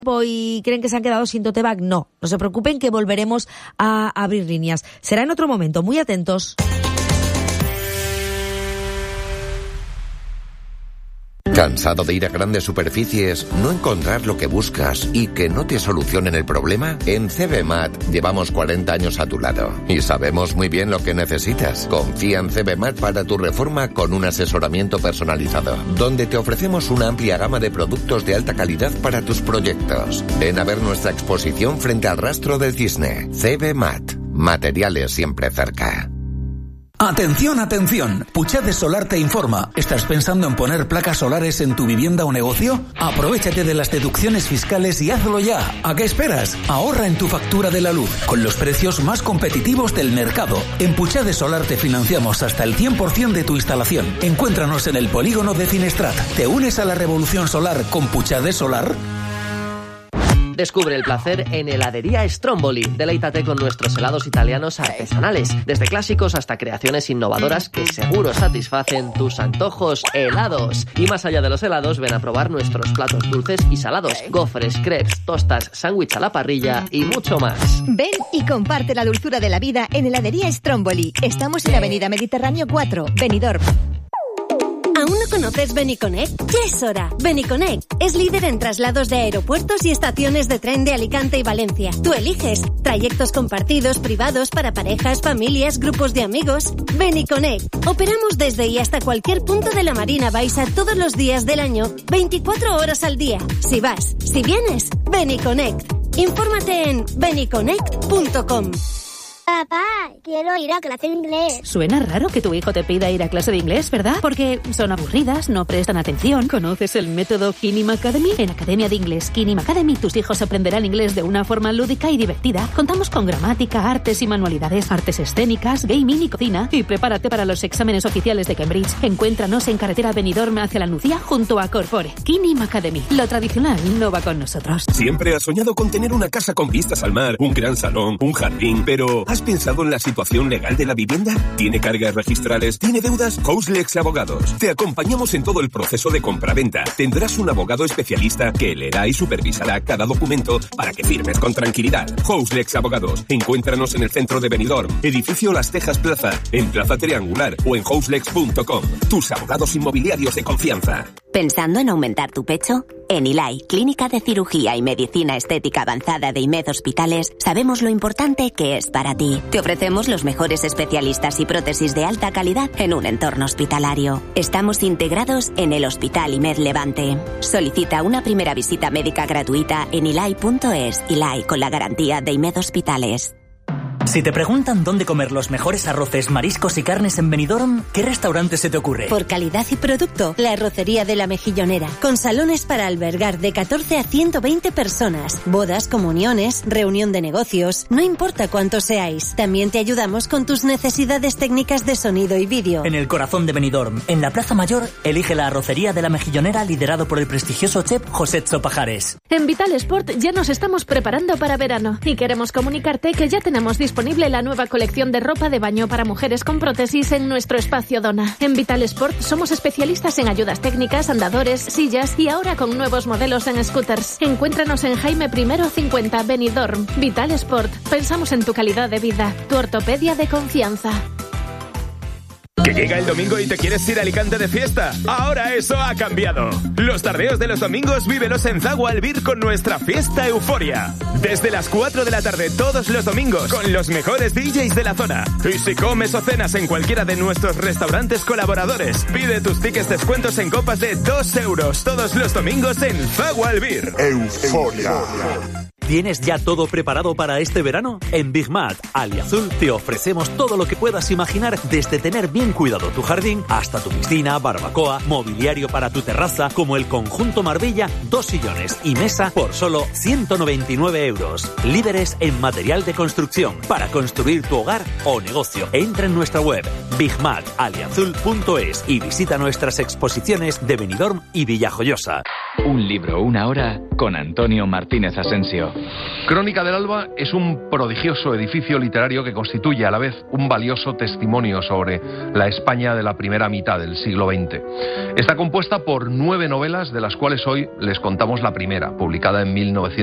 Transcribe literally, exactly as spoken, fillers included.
y creen que se han quedado sin tote bag. No, no se preocupen que volveremos a abrir líneas. Será en otro momento, muy atentos. ¿Cansado de ir a grandes superficies, no encontrar lo que buscas y que no te solucionen el problema? En C B Mat llevamos cuarenta años a tu lado y sabemos muy bien lo que necesitas. Confía en C B Mat para tu reforma con un asesoramiento personalizado, donde te ofrecemos una amplia gama de productos de alta calidad para tus proyectos. Ven a ver nuestra exposición frente al Rastro del Cisne. C B Mat. Materiales siempre cerca. Atención, atención. Puchades Solar te informa. ¿Estás pensando en poner placas solares en tu vivienda o negocio? Aprovechate de las deducciones fiscales y hazlo ya. ¿A qué esperas? Ahorra en tu factura de la luz con los precios más competitivos del mercado. En Puchades Solar te financiamos hasta el cien por ciento de tu instalación. Encuéntranos en el polígono de Finestrat. ¿Te unes a la revolución solar con Puchades Solar? Descubre el placer en Heladería Stromboli. Deleítate con nuestros helados italianos artesanales, desde clásicos hasta creaciones innovadoras que seguro satisfacen tus antojos helados. Y más allá de los helados, ven a probar nuestros platos dulces y salados, gofres, crepes, tostas, sándwich a la parrilla y mucho más. Ven y comparte la dulzura de la vida en Heladería Stromboli. Estamos en la Avenida Mediterráneo cuatro, Benidorm. ¿Aún no conoces Beniconnect? Ya es hora. Beniconnect es líder en traslados de aeropuertos y estaciones de tren de Alicante y Valencia. Tú eliges trayectos compartidos, privados, para parejas, familias, grupos de amigos. Beniconnect. Operamos desde y hasta cualquier punto de la Marina Baixa todos los días del año, veinticuatro horas al día. Si vas, si vienes, Beniconnect. Infórmate en beniconnect punto com. Papá, quiero ir a clase de inglés. Suena raro que tu hijo te pida ir a clase de inglés, ¿verdad? Porque son aburridas, no prestan atención. ¿Conoces el método Kinim Academy? En Academia de Inglés Kinim Academy, tus hijos aprenderán inglés de una forma lúdica y divertida. Contamos con gramática, artes y manualidades, artes escénicas, gaming y cocina. Y prepárate para los exámenes oficiales de Cambridge. Encuéntranos en carretera Benidorm hacia la Nucía junto a Corpore. Kinim Academy. Lo tradicional no va con nosotros. Siempre has soñado con tener una casa con vistas al mar, un gran salón, un jardín, pero ¿has pensado en la situación legal de la vivienda? ¿Tiene cargas registrales? ¿Tiene deudas? Houselex Abogados. Te acompañamos en todo el proceso de compraventa. Tendrás un abogado especialista que leerá y supervisará cada documento para que firmes con tranquilidad. Houselex Abogados. Encuéntranos en el centro de Benidorm, edificio Las Tejas Plaza, en Plaza Triangular o en houselex punto com. Tus abogados inmobiliarios de confianza. ¿Pensando en aumentar tu pecho? En I L A I, Clínica de Cirugía y Medicina Estética Avanzada de IMED Hospitales, sabemos lo importante que es para ti. Te ofrecemos los mejores especialistas y prótesis de alta calidad en un entorno hospitalario. Estamos integrados en el Hospital IMED Levante. Solicita una primera visita médica gratuita en ilai punto es. I L A I, con la garantía de IMED Hospitales. Si te preguntan dónde comer los mejores arroces, mariscos y carnes en Benidorm, ¿qué restaurante se te ocurre? Por calidad y producto, la Arrocería de la Mejillonera, con salones para albergar de catorce a ciento veinte personas, bodas, comuniones, reunión de negocios, no importa cuántos seáis. También te ayudamos con tus necesidades técnicas de sonido y vídeo. En el corazón de Benidorm, en la Plaza Mayor, elige la Arrocería de la Mejillonera, liderado por el prestigioso chef José Pajares. En Vital Sport ya nos estamos preparando para verano y queremos comunicarte que ya tenemos disponible disponible la nueva colección de ropa de baño para mujeres con prótesis en nuestro espacio Dona. En Vital Sport somos especialistas en ayudas técnicas, andadores, sillas y ahora con nuevos modelos en scooters. Encuéntranos en Jaime I cincuenta Benidorm. Vital Sport. Pensamos en tu calidad de vida. Tu ortopedia de confianza. ¿Que llega el domingo y te quieres ir a Alicante de fiesta? Ahora eso ha cambiado. Los tardeos de los domingos vívelos en Zago Albir con nuestra fiesta Euforia. Desde las cuatro de la tarde todos los domingos con los mejores D Js de la zona. Y si comes o cenas en cualquiera de nuestros restaurantes colaboradores, pide tus tickets descuentos en copas de dos euros todos los domingos en Zago Albir. Euforia. ¿Tienes ya todo preparado para este verano? En Big Mat, Aliazul, te ofrecemos todo lo que puedas imaginar, desde tener bien cuidado tu jardín hasta tu piscina, barbacoa, mobiliario para tu terraza, como el conjunto Marbella, dos sillones y mesa por solo ciento noventa y nueve euros. Líderes en material de construcción para construir tu hogar o negocio. Entra en nuestra web bigmat aliazul punto es y visita nuestras exposiciones de Benidorm y Villajoyosa. Un libro, una hora, con Antonio Martínez Asensio. Crónica del Alba es un prodigioso edificio literario que constituye a la vez un valioso testimonio sobre la España de la primera mitad del siglo veinte. Está compuesta por nueve novelas, de las cuales hoy les contamos la primera, publicada en mil novecientos